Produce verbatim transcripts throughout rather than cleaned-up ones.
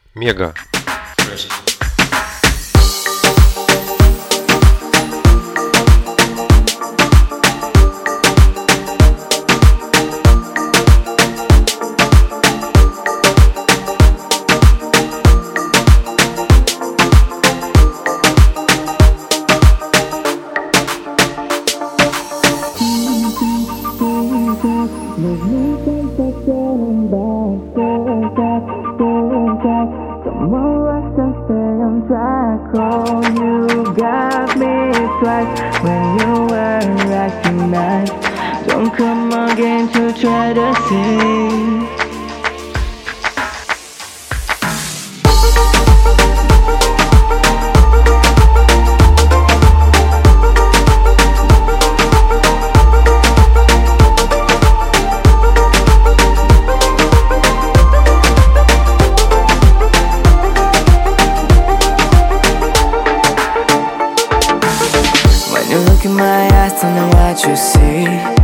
Мега. Come on, let's just stay on track. Oh, you got me twice when you were acting nice. Don't come again to try to see. Look in my eyes, tell me what you see.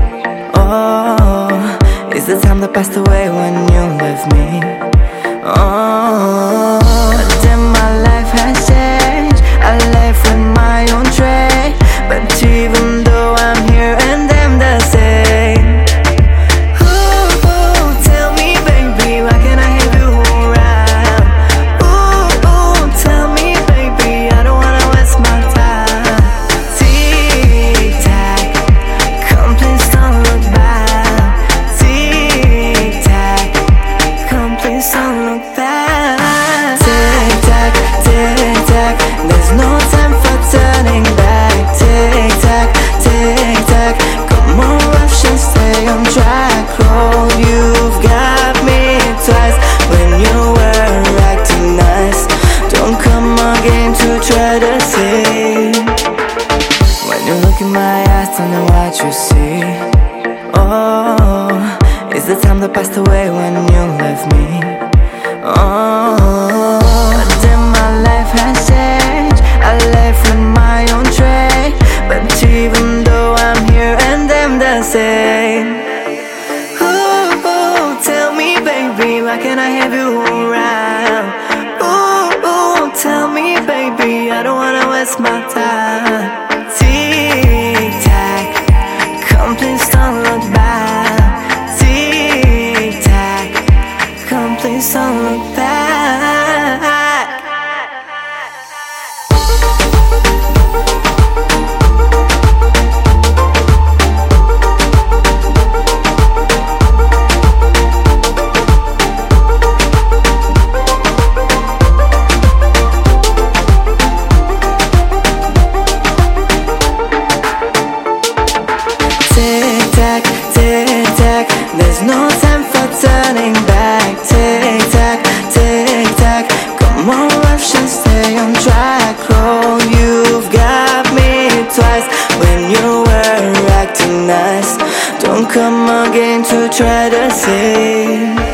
Oh, is the time that passed away when you left me? Oh, but then my life has changed. I live with my own trait, but even though I'm here and I'm the same. Ooh, ooh, tell me baby, why can't I have you around? Ooh, ooh, tell me baby, I don't wanna waste my time. Try to see. When you look in my eyes, tell me what you see. Oh, it's the time that passed away when you left me. Oh, but then my life has changed. I live with my own trait, but even though I'm here and I'm the same. Ooh, ooh, tell me baby, why can't I have you around? Ooh, ooh, tell me baby, I don't wanna waste my time. Tick tack, come please don't look back. Tick tack, come please don't look back. There's no time for turning back. Tick tack, tick tack, come on, rush and stay on track. Oh, you've got me twice when you were acting nice. Don't come again to try to save.